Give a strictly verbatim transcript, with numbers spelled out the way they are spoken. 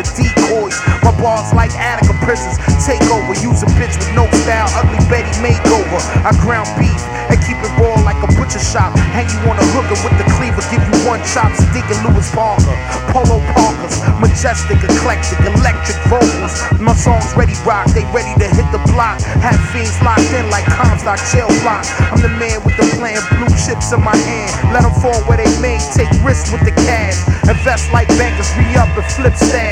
the decoys. My bars like Attica prisons. Take over, use a bitch with no style. Ugly Betty makeover. I ground beef and keep it raw like a butcher shop. Hang you on a hooker with the cleaver, give you one chop. Sticking Louis Parker, Polo Parkers, majestic, eclectic, electric vocals. My songs ready rock, they ready to hit the block. Have fiends locked in like Comstock jail block. I'm the man with the plan, blue chips in my hand. Let them fall where they may, take risks with the cash. Invest like bankers, re-up and flip stand.